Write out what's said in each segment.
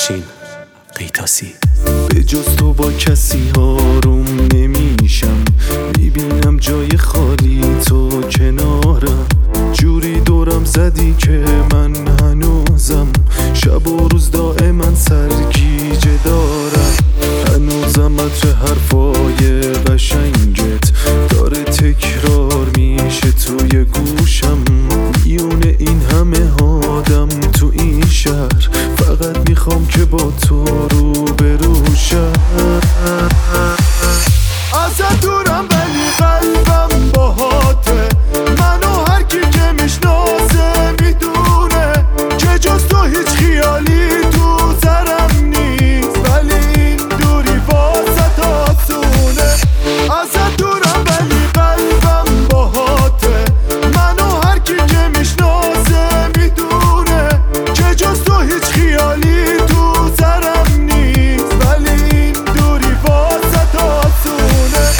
افشین قیتاسی. به جز تو با کسی آروم نمیشم، میبینم جای خالی تو کنارم. جوری دورم زدی که من هنوزم شب و روز دائما سرگیجه دارم. هنوزم عطر حرفای قشنگت داره تکرار میشه توی گوشم. میونه این همه آدم تو این شهر، فقط میخوام که با تو روبرو شم. ازت دورم ولی قلبم باهاته، منو هر کی که میشناسه میدونه که جز تو هیچ خیالی تو سرم نیست، ولی این دوری واسط آسونه. ازت دورم ولی قلبم باهاته، منو هر کی که میشناسه میدونه که جز تو هیچ خیالی تو سرم نیست، ولی این دوری واسط آسونه.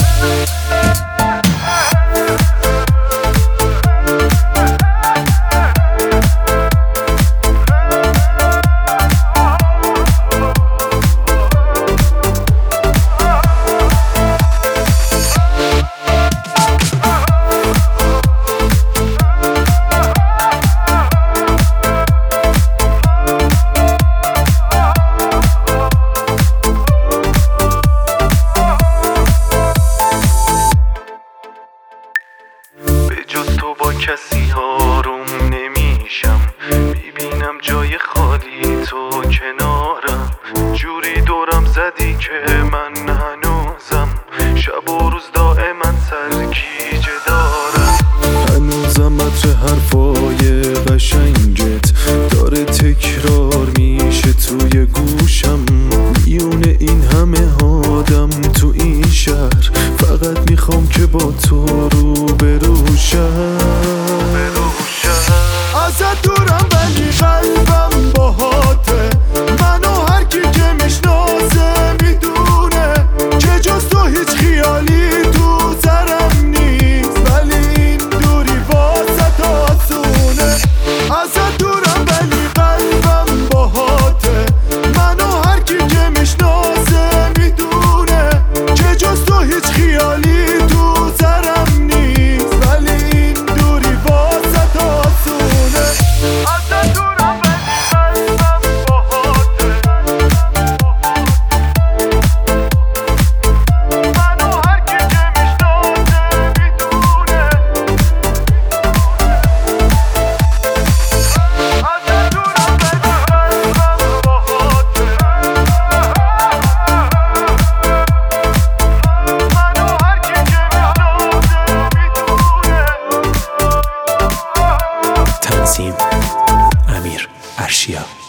جز تو با کسی آروم نمیشم، میبینم جای خالی تو کنارم. جوری دورم زدی که من هنوزم شب و روز دائما سرگیجه دارم. هنوزم عطر حرفای قشنگت داره تکرار میشه توی گوشم. میونه این همه آدم تو این شهر، فقط میخوام که با تو روبرو شم. ازت دورم ولی قلبم باهاته، منو هر کی که میشناسه میدونه که جز تو هیچ خیالی تو سرم نیست، ولی این دوری واسط آسونه. ازت دورم ولی قلبم باهاته، منو هر کی که میشناسه میدونه که جز تو هیچ خیالی تو سرم نیست، ولی این دوری واسط آسونه. ازت دورم ولی قلبم باهاته، منو هر کی که میشناسه میدونه. ازت دورم ولی قلبم باهاته، منو هر کی که میشناسه میدونه. تنظیم امیر ارشیا.